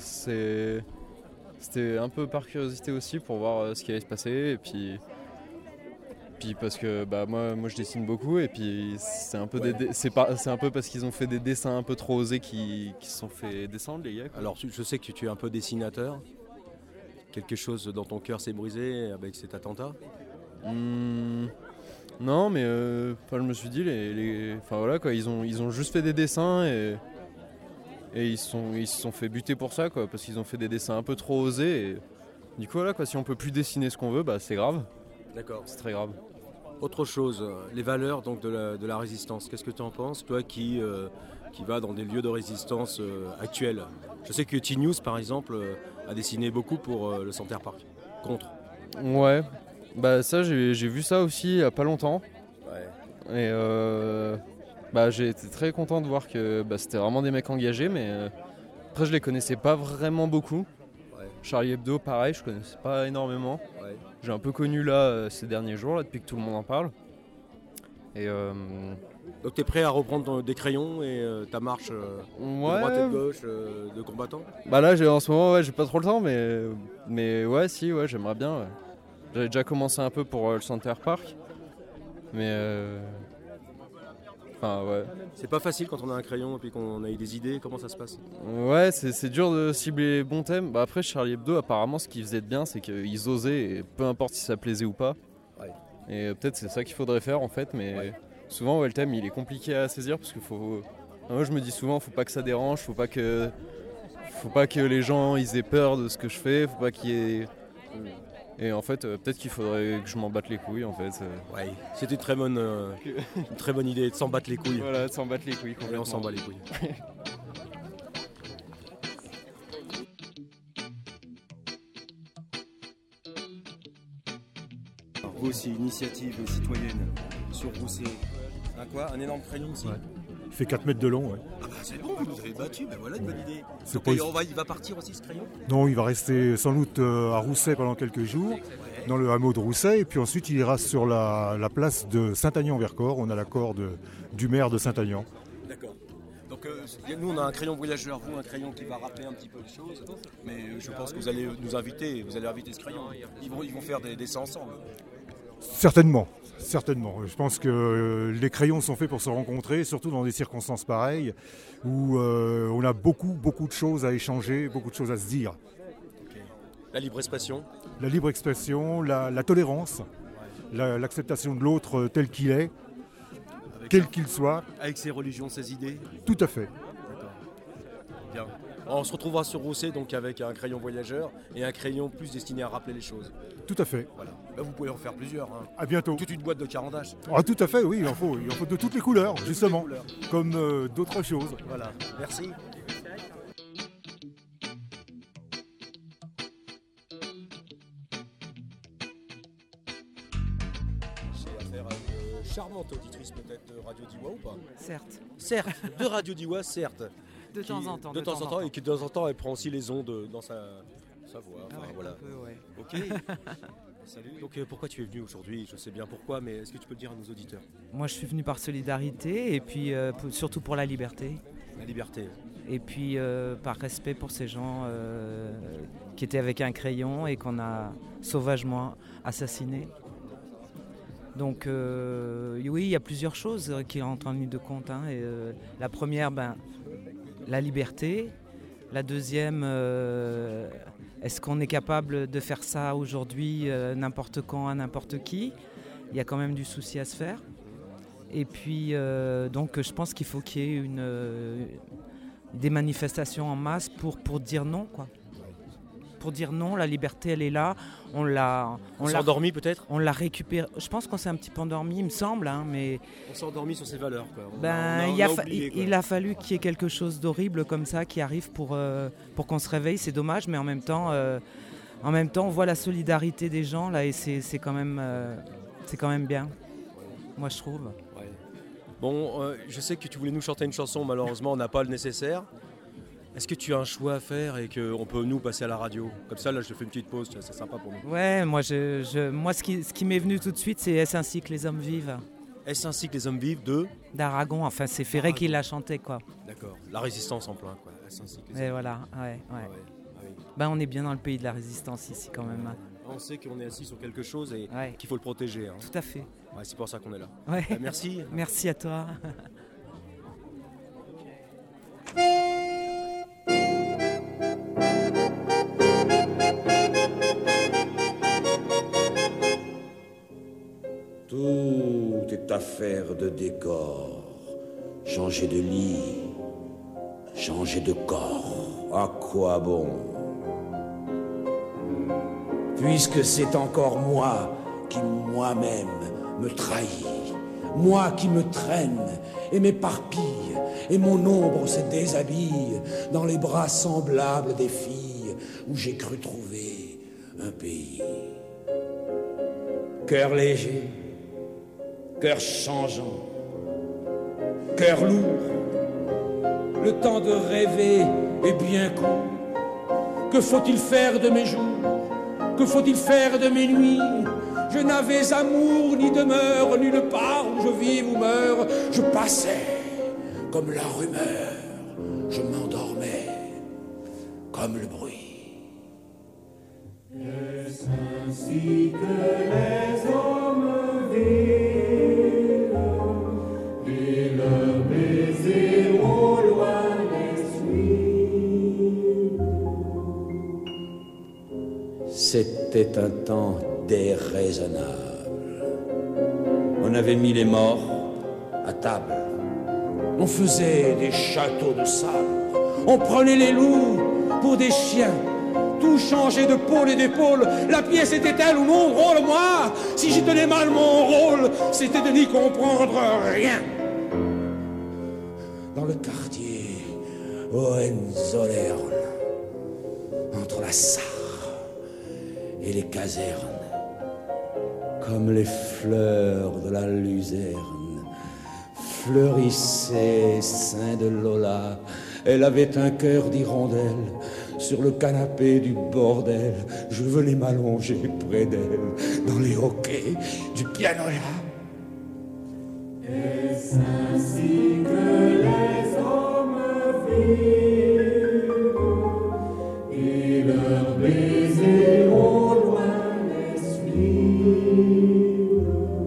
c'était un peu par curiosité aussi pour voir ce qui allait se passer. Et puis parce que moi je dessine beaucoup et puis c'est un peu c'est un peu parce qu'ils ont fait des dessins un peu trop osés qui se sont fait descendre les gars. Alors je sais que tu es un peu dessinateur. Quelque chose dans ton cœur s'est brisé avec cet attentat? Non, mais je me suis dit, ils ont juste fait des dessins et ils se sont fait buter pour ça, quoi, parce qu'ils ont fait des dessins un peu trop osés. Et, du coup, si on peut plus dessiner ce qu'on veut, c'est grave. D'accord. C'est très grave. Autre chose, les valeurs donc de la résistance. Qu'est-ce que tu en penses, toi qui va dans des lieux de résistance actuels? Je sais que T-News, par exemple, a dessiné beaucoup pour le Center Park. Contre. Ouais. Ça, j'ai vu ça aussi il n'y a pas longtemps. Ouais. Et j'ai été très content de voir que c'était vraiment des mecs engagés, mais après je les connaissais pas vraiment beaucoup. Ouais. Charlie Hebdo, pareil, je connaissais pas énormément. Ouais. J'ai un peu connu là ces derniers jours, là, depuis que tout le monde en parle. Et donc tu es prêt à reprendre des crayons et ta marche de droite et de gauche de combattant? Là en ce moment j'ai pas trop le temps, mais ouais j'aimerais bien. Ouais. J'avais déjà commencé un peu pour le Center Park, mais ouais. C'est pas facile quand on a un crayon et puis qu'on a eu des idées, comment ça se passe? Ouais, c'est dur de cibler les bons thèmes. Après, Charlie Hebdo, apparemment, ce qu'ils faisaient de bien, c'est qu'ils osaient, et peu importe si ça plaisait ou pas. Ouais. Et peut-être c'est ça qu'il faudrait faire en fait, mais souvent le thème il est compliqué à saisir parce qu'il faut. Moi je me dis souvent, faut pas que ça dérange, faut pas que les gens ils aient peur de ce que je fais, faut pas qu'il y ait. Et en fait, peut-être qu'il faudrait que je m'en batte les couilles en fait. Ouais, c'était une très bonne idée de s'en battre les couilles. Voilà, de s'en battre les couilles complètement. Et on s'en bat les couilles. Vous aussi, initiative citoyenne sur Rousset. Un énorme crayon aussi. Ouais. Il fait 4 mètres de long, ouais. Ah bah c'est bon, vous nous avez battu, ben voilà une bonne idée. C'est Donc, pas- il va partir aussi ce crayon? Non, il va rester sans doute à Rousset pendant quelques jours, dans le hameau de Rousset, et puis ensuite il ira sur la place de Saint-Agnan-Vercors. On a l'accord du maire de Saint-Agnan. D'accord. Donc nous on a un crayon voyageur, vous un crayon qui va rappeler un petit peu les choses, mais je pense que vous allez nous inviter, vous allez inviter ce crayon. Ils vont faire des dessins ensemble. Certainement. Je pense que les crayons sont faits pour se rencontrer, surtout dans des circonstances pareilles, où on a beaucoup de choses à échanger, beaucoup de choses à se dire. Okay. La libre expression. La libre expression, la tolérance, l'acceptation de l'autre tel qu'il est, quel qu'il soit. Avec ses religions, ses idées. Tout à fait. D'accord. Bien. On se retrouvera sur Rousset donc avec un crayon voyageur et un crayon plus destiné à rappeler les choses. Tout à fait. Voilà. Là, vous pouvez en faire plusieurs. Hein. À bientôt. Toute une boîte de carandache. Ah, tout à fait, oui, il en faut de toutes les couleurs, justement, comme d'autres choses. Voilà. Merci. J'ai affaire à une charmante auditrice peut-être de Radio Diwa ou pas? Certes. Certes, de Radio Diwa, certes. De temps en temps. De temps en temps, et qui de temps en temps, elle prend aussi les ondes dans sa voix. Enfin, ouais, voilà. un peu, ouais. Ok. Salut. Donc pourquoi tu es venu aujourd'hui? Je sais bien pourquoi, mais est-ce que tu peux le dire à nos auditeurs? Moi, je suis venu par solidarité et puis surtout pour la liberté. La liberté. Et puis par respect pour ces gens qui étaient avec un crayon et qu'on a sauvagement assassinés. Donc oui, il y a plusieurs choses qui rentrent en ligne de compte. Hein, et, la première, la liberté. La deuxième, est-ce qu'on est capable de faire ça aujourd'hui, n'importe quand, à n'importe qui? Il y a quand même du souci à se faire. Et puis, donc, je pense qu'il faut qu'il y ait des manifestations en masse pour dire non, quoi. Pour dire non, la liberté, elle est là. On s'est endormi peut-être? On l'a récupérée. Je pense qu'on s'est un petit peu endormi, il me semble. Hein, mais on s'est endormi sur ses valeurs, quoi. Il a fallu qu'il y ait quelque chose d'horrible comme ça qui arrive pour qu'on se réveille. C'est dommage, mais en même temps, on voit la solidarité des gens là, et c'est quand même bien. Moi, je trouve. Ouais. Bon, je sais que tu voulais nous chanter une chanson. Malheureusement, on n'a pas le nécessaire. Est-ce que tu as un choix à faire et qu'on peut nous passer à la radio? Comme ça, là, je te fais une petite pause, c'est sympa pour nous. Ouais, moi, ce qui m'est venu tout de suite, c'est Est-ce ainsi que les hommes vivent? Est-ce ainsi que les hommes vivent d'Aragon, enfin, c'est Ferré qui l'a chanté, quoi. D'accord, la résistance en plein, quoi. Est-ce ainsi que les et hommes voilà, ouais. Oui. On est bien dans le pays de la résistance ici, quand même. On sait qu'on est assis sur quelque chose et qu'il faut le protéger. Hein. Tout à fait. Ouais, c'est pour ça qu'on est là. Ouais. Merci. Merci à toi. Tout est affaire de décor. Changer de lit, changer de corps, à quoi bon? Puisque c'est encore moi qui moi-même me trahis, moi qui me traîne et m'éparpille, et mon ombre se déshabille dans les bras semblables des filles où j'ai cru trouver un pays. Cœur léger, cœur changeant, cœur lourd, le temps de rêver est bien court. Que faut-il faire de mes jours? Que faut-il faire de mes nuits? Je n'avais amour ni demeure, nulle part où je vive ou meure. Je passais comme la rumeur, je m'endormais comme le bruit. Est-ce ainsi que les hommes vivent, et leurs baisers au loin les suivent? C'était un temps déraisonnable. On avait mis les morts à table. On faisait des châteaux de sable. On prenait les loups pour des chiens. Tout changeait de pôle et d'épaule. La pièce était-elle ou mon rôle? Moi, si j'y tenais mal mon rôle, c'était de n'y comprendre rien. Dans le quartier Hohenzollern, entre la Sarre et les casernes, comme les fleurs de la luzerne, fleurissaient, sein de Lola. Elle avait un cœur d'hirondelle. Sur le canapé du bordel, je venais m'allonger près d'elle, dans les hoquets du pianola. Est-ce ainsi que les hommes vivent et leurs baisers au loin les suivent?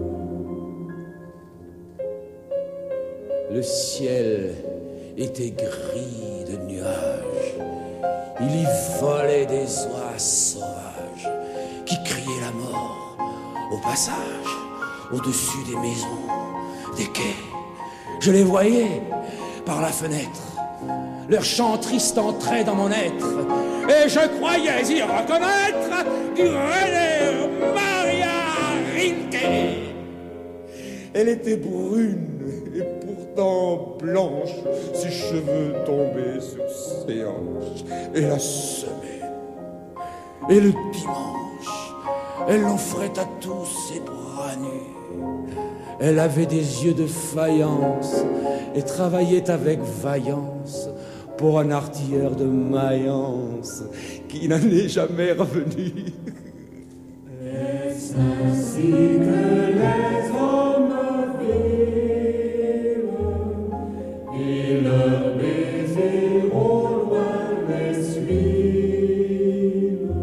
Le ciel était gris de nuages. Il y volait des oies sauvages qui criaient la mort au passage, au-dessus des maisons, des quais. Je les voyais par la fenêtre. Leur chant triste entrait dans mon être et je croyais y reconnaître du René Maria Rilke. Elle était brune et pourtant blanche, ses cheveux tombaient sur ses hanches. Et la semaine et le dimanche, elle offrait à tous ses bras nus. Elle avait des yeux de faïence et travaillait avec vaillance pour un artilleur de Mayence qui n'en est jamais revenu. Est-ce ainsi que les hommes vivent et leurs baisers au loin les suivent?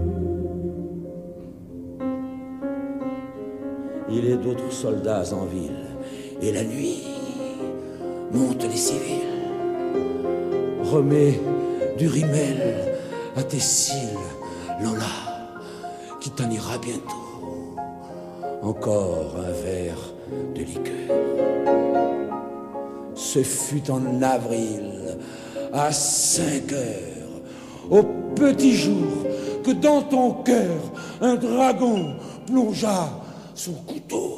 Il est d'autres soldats en ville et la nuit montent les civils. Remets du rimel à tes cils, Lola, qui t'en ira bientôt. Encore un verre de liqueur. Ce fut en avril, à 5 heures, au petit jour, que dans ton cœur, un dragon plongea son couteau.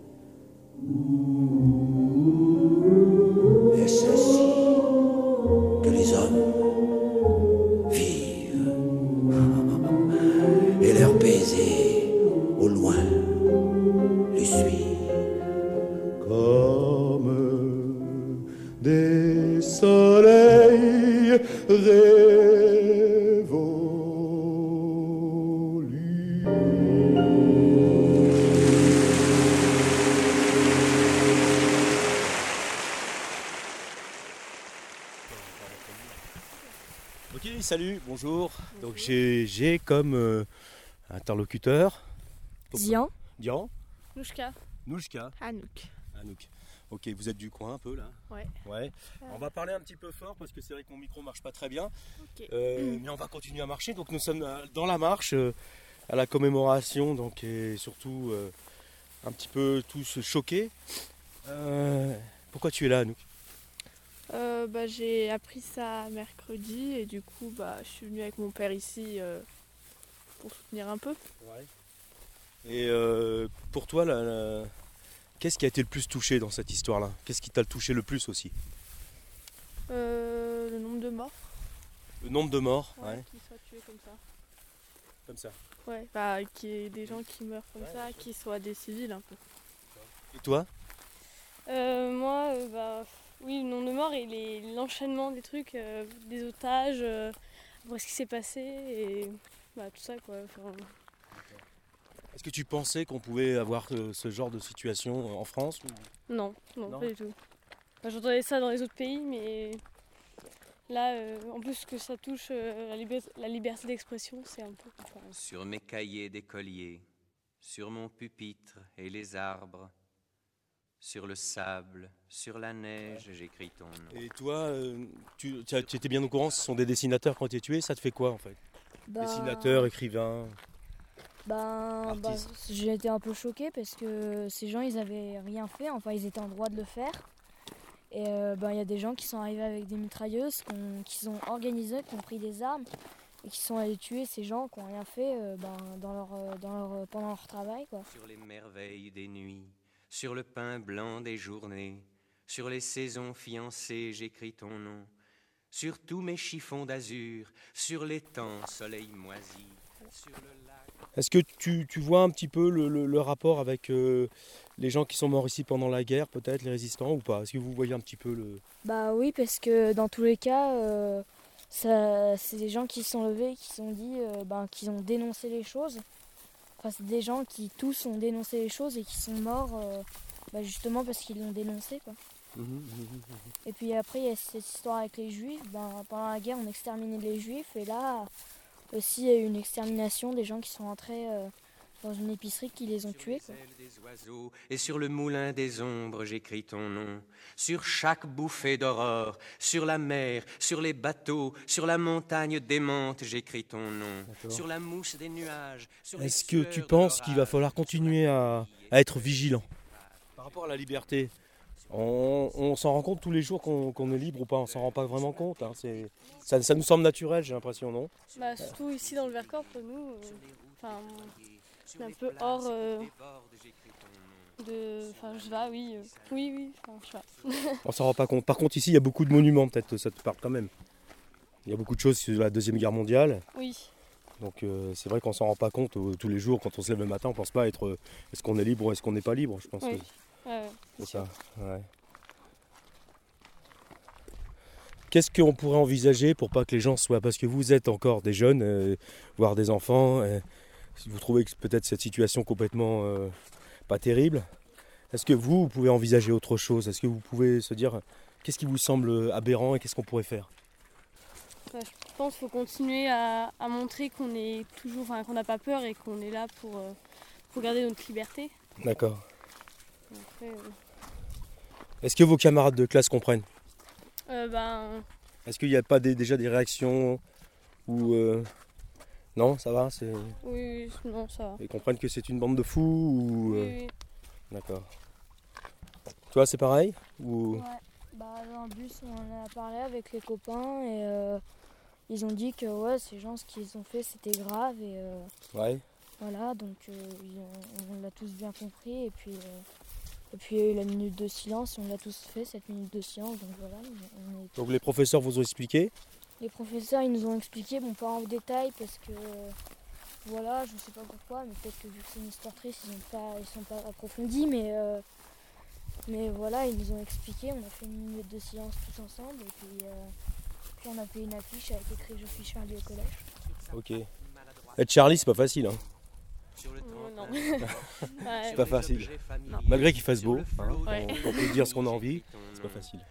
Est-ce ainsi que les hommes vivent et leurs baisers au loin les suivent comme des soleils révolus. Ok, salut, bonjour. Donc j'ai comme interlocuteur Dian. Dian. Nouchka. Nouchka. Anouk. Anouk. Ok, vous êtes du coin un peu là. Ouais. Ouais. On va parler un petit peu fort parce que c'est vrai que mon micro marche pas très bien. Ok. Mais on va continuer à marcher. Donc nous sommes dans la marche à la commémoration, donc et surtout un petit peu tous choqués. Pourquoi tu es là, Anouk? J'ai appris ça mercredi et du coup je suis venue avec mon père ici pour soutenir un peu. Ouais. Et pour toi, qu'est-ce qui a été le plus touché dans cette histoire-là? Qu'est-ce qui t'a touché le plus aussi? Le nombre de morts. Le nombre de morts, ouais. Qui soient tués comme ça. Comme ça. Ouais, qu'il y ait des gens qui meurent comme ça, qui soient des civils un peu. Et toi? Moi, oui, le nombre de morts et l'enchaînement des trucs, des otages, voir ce qui s'est passé et tout ça quoi. Enfin, est-ce que tu pensais qu'on pouvait avoir ce genre de situation en France ou... Non, pas du tout. J'entendais ça dans les autres pays, mais là, en plus que ça touche la liberté d'expression, c'est un peu différent. Sur mes cahiers d'écolier, sur mon pupitre et les arbres, sur le sable, sur la neige, j'écris ton nom. Et toi, tu étais bien au courant, ce sont des dessinateurs qui ont été tués, ça te fait quoi en fait? Dessinateurs, écrivains? J'ai été un peu choquée parce que ces gens ils avaient rien fait, enfin ils étaient en droit de le faire. Et il y a des gens qui sont arrivés avec des mitrailleuses, qui sont organisés, qui ont pris des armes et qui sont allés tuer ces gens qui n'ont rien fait pendant leur travail quoi. Sur les merveilles des nuits, sur le pain blanc des journées, sur les saisons fiancées, j'écris ton nom. Sur tous mes chiffons d'azur, sur l'étang soleil moisi, sur le lac. Est-ce que tu vois un petit peu le rapport avec les gens qui sont morts ici pendant la guerre, peut-être, les résistants ou pas? Est-ce que vous voyez un petit peu le... Bah oui, parce que dans tous les cas, c'est des gens qui se sont levés, qui se sont dit, qu'ils ont dénoncé les choses. Enfin, c'est des gens qui tous ont dénoncé les choses et qui sont morts justement parce qu'ils l'ont dénoncé, quoi. Et puis après, il y a cette histoire avec les Juifs. Pendant la guerre, on exterminait les Juifs. Et là, aussi, il y a eu une extermination des gens qui sont rentrés dans une épicerie qui les ont tués, quoi. Des oiseaux et sur le moulin des ombres, j'écris ton nom. Sur chaque bouffée d'aurore, sur la mer, sur les bateaux, sur la montagne démente, j'écris ton nom. Sur la mousse des nuages. Est-ce que tu penses qu'il va falloir continuer à être vigilant par rapport à la liberté? On s'en rend compte tous les jours qu'on est libre ou pas, on s'en rend pas vraiment compte. Hein. Ça nous semble naturel, j'ai l'impression, non? Surtout ici dans le Vercors, pour nous, c'est un peu hors de... Enfin, je sais pas, oui, je sais pas. On s'en rend pas compte. Par contre, ici, il y a beaucoup de monuments, peut-être, ça te parle quand même. Il y a beaucoup de choses sur la Deuxième Guerre mondiale. Oui. Donc c'est vrai qu'on s'en rend pas compte tous les jours, quand on se lève le matin, on pense pas être... est-ce qu'on est libre ou est-ce qu'on n'est pas libre, je pense. Oui. C'est ça, ouais. Qu'est-ce qu'on pourrait envisager pour pas que les gens soient... Parce que vous êtes encore des jeunes, voire des enfants, vous trouvez que peut-être cette situation complètement pas terrible. Est-ce que vous pouvez envisager autre chose? Est-ce que vous pouvez se dire qu'est-ce qui vous semble aberrant et qu'est-ce qu'on pourrait faire? Je pense qu'il faut continuer à montrer qu'on est toujours, qu'on n'a pas peur et qu'on est là pour garder notre liberté. D'accord. Après, Est-ce que vos camarades de classe comprennent? Est-ce qu'il n'y a pas déjà des réactions ou non, ça va, Oui, non, ça va. Ils comprennent que c'est une bande de fous ou... Oui. D'accord. Toi, c'est pareil ou... Ouais, dans le bus, on en a parlé avec les copains et ils ont dit que ces gens, ce qu'ils ont fait, c'était grave et ouais. Voilà, donc on l'a tous bien compris et puis il y a eu la minute de silence, on l'a tous fait, cette minute de silence, donc voilà. Donc les professeurs vous ont expliqué? Les professeurs, ils nous ont expliqué, pas en détail parce que, voilà, je sais pas pourquoi, mais peut-être que vu que c'est une histoire triste, ils sont pas approfondis, mais voilà, ils nous ont expliqué, on a fait une minute de silence tous ensemble et puis on a fait une affiche avec écrit « Je suis Charlie au collège ». Ok. Être Charlie, c'est pas facile, hein. Non. C'est pas facile. Non. Malgré qu'il fasse beau, on peut dire ce qu'on a envie, c'est pas facile.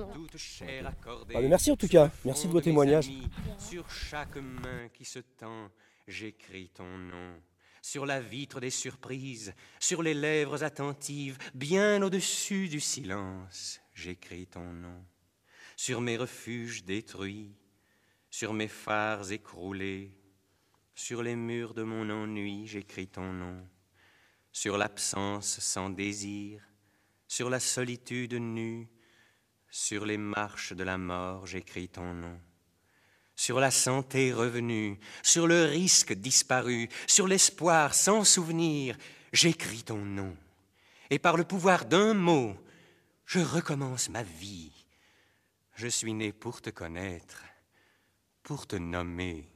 Mais merci en tout cas, merci de vos témoignages. Sur chaque main qui se tend, j'écris ton nom. Sur la vitre des surprises, sur les lèvres attentives, bien au-dessus du silence, j'écris ton nom. Sur mes refuges détruits, sur mes phares écroulés, sur les murs de mon ennui, j'écris ton nom. Sur l'absence sans désir, sur la solitude nue, sur les marches de la mort, j'écris ton nom. Sur la santé revenue, sur le risque disparu, sur l'espoir sans souvenir, j'écris ton nom. Et par le pouvoir d'un mot, je recommence ma vie. Je suis né pour te connaître, pour te nommer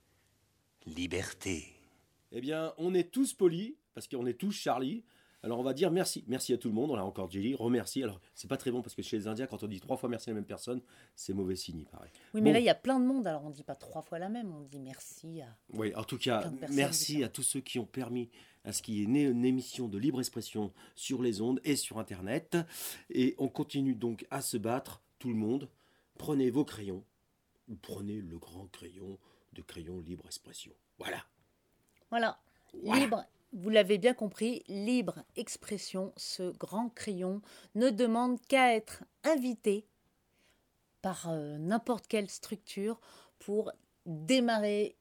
liberté. Eh bien, on est tous polis, parce qu'on est tous Charlie. Alors on va dire merci. Merci à tout le monde, on l'a encore dit, remercie. Alors c'est pas très bon parce que chez les Indiens, quand on dit 3 fois merci à la même personne, c'est mauvais signe, pareil. Oui, mais là il y a plein de monde, alors on dit pas 3 fois la même, on dit merci à... Oui, en tout cas, merci à tous ceux qui ont permis à ce qu'il y ait une émission de libre expression sur les ondes et sur Internet. Et on continue donc à se battre, tout le monde. Prenez vos crayons, ou prenez le grand crayon de crayon libre expression. Voilà. Voilà. Libre. Vous l'avez bien compris, libre expression, ce grand crayon ne demande qu'à être invité par n'importe quelle structure pour démarrer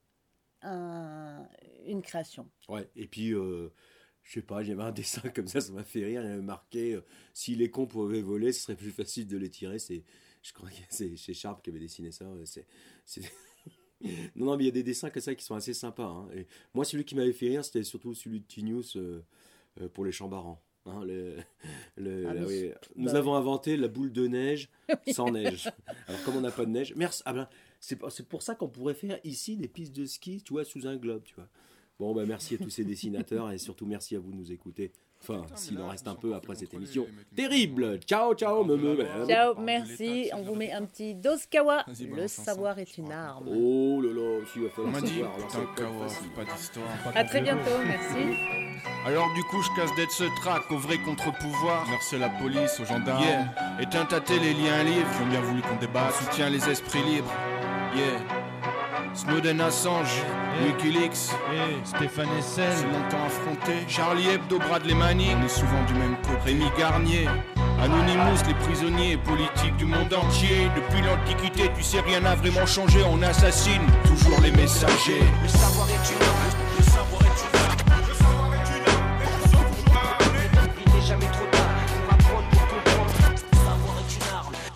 une création. Ouais, et puis, je sais pas, j'avais un dessin comme ça m'a fait rire, il y avait marqué si les cons pouvaient voler, ce serait plus facile de les tirer. Je crois que c'est chez Sharp qui avait dessiné ça. Non, mais il y a des dessins comme ça qui sont assez sympas. Hein. Et moi, celui qui m'avait fait rire, c'était surtout celui de Tinius pour les chambarans. Hein, nous avons inventé la boule de neige sans neige. Alors, comme on n'a pas de neige, c'est pour ça qu'on pourrait faire ici des pistes de ski, tu vois, sous un globe, tu vois. Bon, bah merci à tous ces dessinateurs et surtout merci à vous de nous écouter. Enfin, s'il en reste un peu après cette émission. Terrible. Ciao, ciao, Ciao, merci. On vous met un petit dose kawa. Le savoir est une arme. Oh là là, s'il va falloir On m'a dit, savoir. Alors, ça va putain, pas être kawa, facile. pas d'histoire. À très bientôt, merci. Alors du coup je casse d'être ce trac au vrai contre-pouvoir. Merci à la police, aux gendarmes. Yeah. Éteins ta télé, lis un livre. Qui ont bien voulu qu'on débatte. Soutiens les esprits libres. Yeah. Snowden, Assange, Wikileaks, Stéphane Hessel, c'est longtemps affronté. Charlie Hebdo, Bradley Manning, on est souvent du même côté. Rémi Garnier, Anonymous, les prisonniers politiques du monde entier. Depuis l'Antiquité, tu sais, rien n'a vraiment changé. On assassine toujours les messagers. Le savoir est une arme, le savoir est une arme, le savoir est une arme. Il n'est jamais trop tard pour apprendre, pour comprendre. Le savoir est une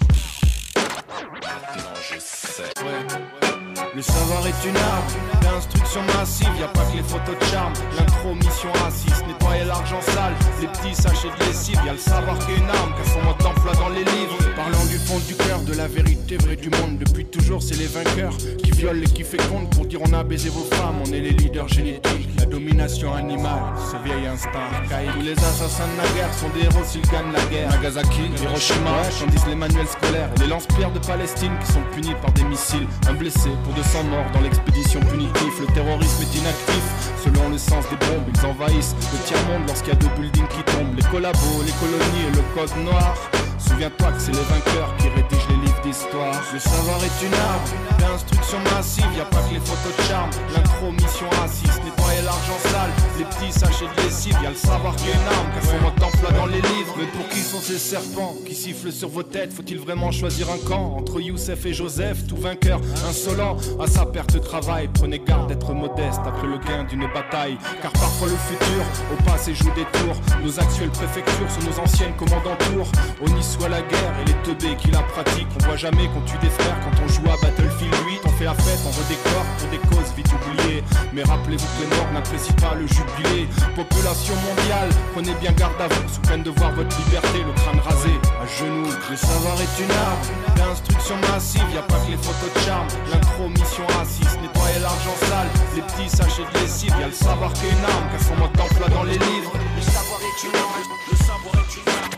arme. Maintenant je sais. Le savoir est une arme, d'instruction massive, y a pas que les photos de charme. L'intromission raciste, nettoyer l'argent sale, les petits sachets de lessive, y a le savoir qui est une arme, qu'à son mode d'emploi dans les livres. Parlant du fond du cœur, de la vérité vraie du monde, depuis toujours c'est les vainqueurs qui violent et qui fécondent pour dire on a baisé vos femmes, on est les leaders génétiques. La domination animale, ce vieil instinct archaïque. Tous les assassins de la guerre sont des héros s'ils gagnent la guerre. Nagasaki, Hiroshima, tandis les manuels scolaires, les lance-pierres de Palestine qui sont punis par des missiles. Un blessé pour 200 morts dans l'expédition punitive. Le terrorisme est inactif, selon le sens des bombes. Ils envahissent le tiers-monde lorsqu'il y a 2 buildings qui tombent. Les collabos, les colonies et le code noir. Souviens-toi que c'est les vainqueurs qui rédigent les livres d'histoire. Le savoir est une arme, d'instruction massive, y a pas que les photos de charme. L'intromission raciste, nettoyer l'argent sale, les petits sachets de lessive, y a le savoir qui est une arme, qu'à son mode d'emploi dans les livres. Mais pour qui sont ces serpents qui sifflent sur vos têtes? Faut-il vraiment choisir un camp entre Youssef et Joseph? Tout vainqueur, insolent, à sa perte de travail. Prenez garde d'être modeste après le gain d'une bataille, car parfois le futur au passé joue des tours. Nos actuelles préfectures sont nos anciennes commandantours. On y soit la guerre et les teubés qui la pratiquent. On voit jamais qu'on tue des frères quand on joue à Battlefield 8. On fait la fête, on redécore pour des causes vite oubliées. Mais rappelez-vous que les morts n'apprécient pas le jubilé. Population mondiale, prenez bien garde à vous, sous peine de voir votre liberté, le crâne rasé, à genoux. Le savoir est une arme, d'instruction massive, y a pas que les photos de charme. L'intromission raciste, nettoyer l'argent sale, les petits sachets de lessive, y a le savoir qui est une arme, qu'à son mode d'emploi dans les livres. Le savoir est une arme, le savoir est une arme.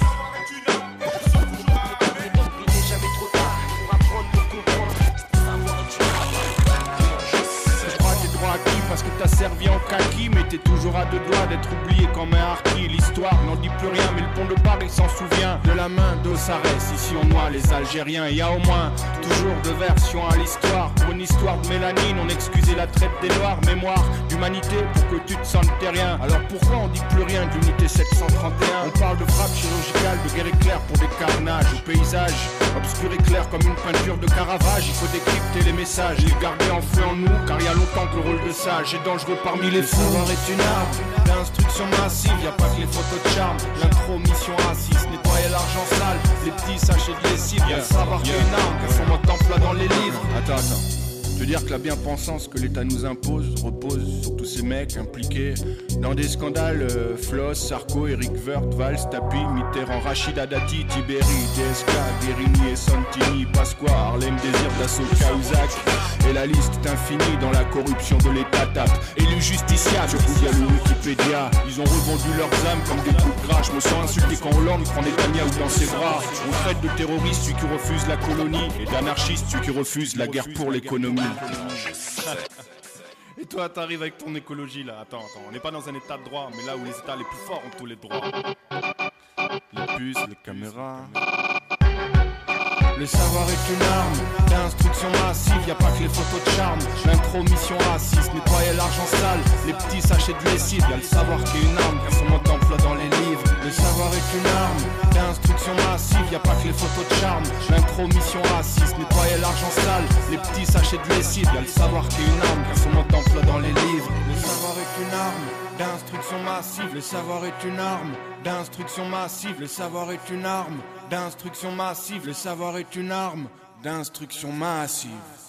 Parce que t'as servi en kaki, mais t'es toujours à 2 doigts d'être oublié comme un harki. L'histoire n'en dit plus rien, mais le pont de Paris s'en souvient. De la main d'Ossarès, ici on noie les Algériens. Y a au moins toujours 2 versions à l'histoire. Pour une histoire de mélanine, on excusait la traite des noirs. Mémoire d'humanité pour que tu te sentes terrien. Alors pourquoi on dit plus rien de l'unité 731? On parle de frappe chirurgicale, de guerre éclair pour des carnages. Au paysage obscur et clair comme une peinture de Caravage. Il faut décrypter les messages, les garder enfouis en nous, car y a longtemps que le rôle de sage est dangereux parmi les fous. Le savoir est une arme, d'instruction massive, y a pas que les photos de charme. L'intromission raciste, nettoyer l'argent sale, les petits sachets de lessive, y a le savoir qui est une arme, qu'à son mode d'emploi dans les livres. Attends. Je veux dire que la bien-pensance que l'État nous impose repose sur tous ces mecs impliqués dans des scandales. Floss, Sarko, Eric Woerth, Valls, Tapi, Mitterrand, Rachida Dati, Tiberi, DSK, Guérini, Santini, Pasqua, Harlem Désir, Dassault, Cahuzac. Et la liste est infinie dans la corruption de l'État tape. Élu justiciable, je vous dis le Wikipédia. Ils ont revendu leurs âmes comme des coups de gras. Je me sens insulté quand Hollande prend Netanyahou dans ses bras. On traite de terroriste celui qui refuse la colonie et d'anarchiste celui qui refuse la guerre pour l'économie. Et toi t'arrives avec ton écologie là. Attends, on n'est pas dans un état de droit, mais là où les états les plus forts ont tous les droits. Les puces, les caméras. Le savoir est une arme, d'instruction massive, y a pas que les photos de charme. L'intromission raciste, nettoyer l'argent sale, les petits sachets de lessive, y a le savoir qui est une arme, car son mode d'emploi dans les livres. Le savoir est une arme, d'instruction massive, y a pas que les photos de charme. L'intromission raciste, nettoyer l'argent sale, les petits sachets de lessive, y a le savoir qui est une arme, car son mode d'emploi dans les livres. Le savoir est une arme, d'instruction massive, le savoir est une arme, d'instruction massive, le savoir est une arme, d'instruction massive, le savoir est une arme, d'instruction massive.